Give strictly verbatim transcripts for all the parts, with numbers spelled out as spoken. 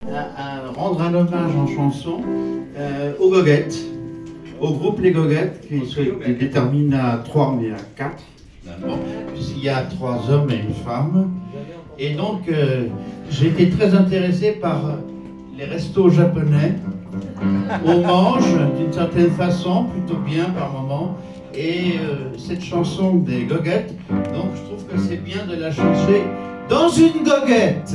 À, à rendre un hommage en chanson euh, aux goguettes, au groupe Les Goguettes, qui se détermine à trois, mais à quatre, finalement, puisqu'il y a trois hommes et une femme. Et donc, euh, j'ai été très intéressé par les restos japonais. On mange d'une certaine façon, plutôt bien par moment. Et euh, cette chanson des Goguettes, donc je trouve que c'est bien de la chanter dans une goguette.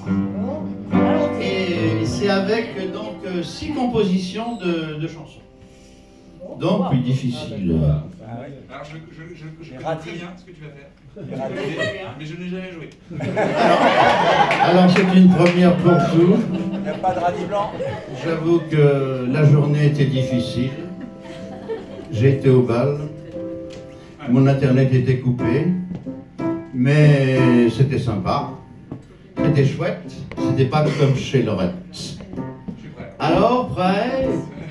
Et c'est avec donc six compositions de, de chansons. Donc plus difficile. Alors je, je, je, je connais très bien ce que tu vas faire. Mais je n'ai jamais joué. Alors, alors c'est une première pour vous. Il n'y a pas de radis blanc. J'avoue que la journée était difficile. J'ai été au bal. Mon internet était coupé. Mais c'était sympa. C'était chouette. C'était pas comme chez Lorette. Alors, prêt?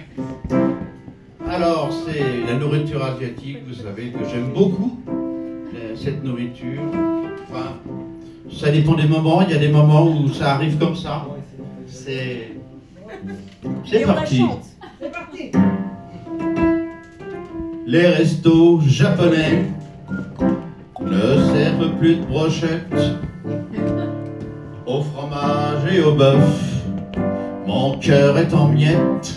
Alors, c'est la nourriture asiatique, vous savez que j'aime beaucoup cette nourriture. Enfin, ça dépend des moments. Il y a des moments où ça arrive comme ça. C'est... C'est parti. C'est parti. Les restos japonais ne servent plus de brochettes au fromage et au bœuf. Mon cœur est en miettes.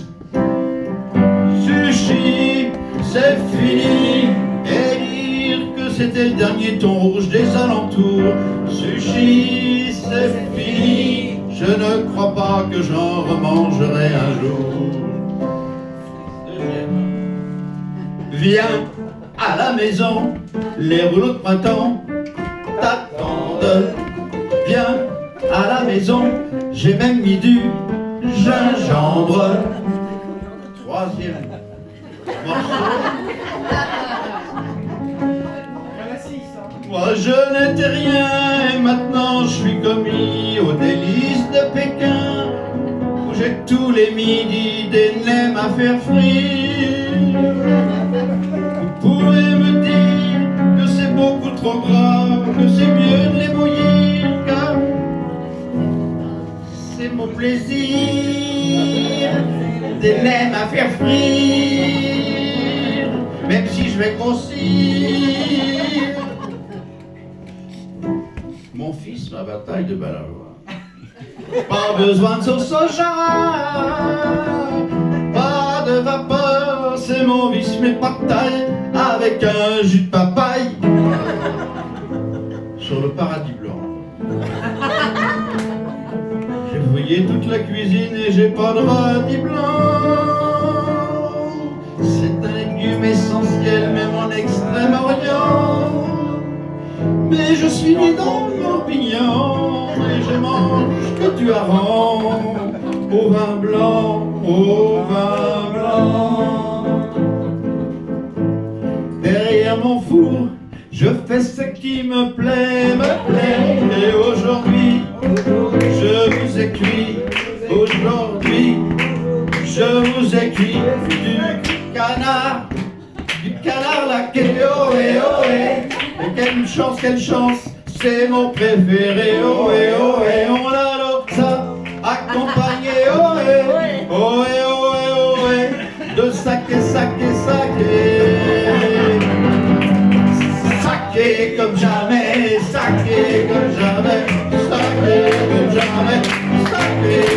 Sushi, c'est fini. Et dire que c'était le dernier ton rouge des alentours. Sushi, c'est fini. Je ne crois pas que j'en remangerai un jour. Deuxième. Viens à la maison, les rouleaux de printemps t'attendent. Viens à la maison, j'ai même mis du gingembre. Troisième morceau. Moi je n'étais rien et maintenant je suis commis aux délices de Pékin, où j'ai tous les midis des nems à faire frire. Vous pouvez me dire que c'est beaucoup trop gras, que c'est mieux de les bouillir, car c'est mon plaisir, des nems à faire frire, même si je vais grossir. Mon fils, ma bataille de Balarois. Pas besoin de sauce soja, pas de vapeur, c'est mon vice, mes patailles avec un jus de papaye sur le paradis blanc. J'ai fouillé toute la cuisine et j'ai pas de radis blanc. C'est un légume essentiel, même en Extrême-Orient. Mais je suis né dans le Morbihan et je mange que du hareng au vin blanc, au vin blanc. Derrière mon four, je fais ce qui me plaît, me plaît. Et aujourd'hui, je vous ai cuit, aujourd'hui, je vous ai cuit du canard, du canard laqué, oh et oh et. Et quelle chance, quelle chance, c'est mon préféré, oh et oh et. On a ça accompagné, oh et oh et oh et oh et, de saké, saké, saké. Saké comme jamais, saké comme jamais, saké comme jamais, saké.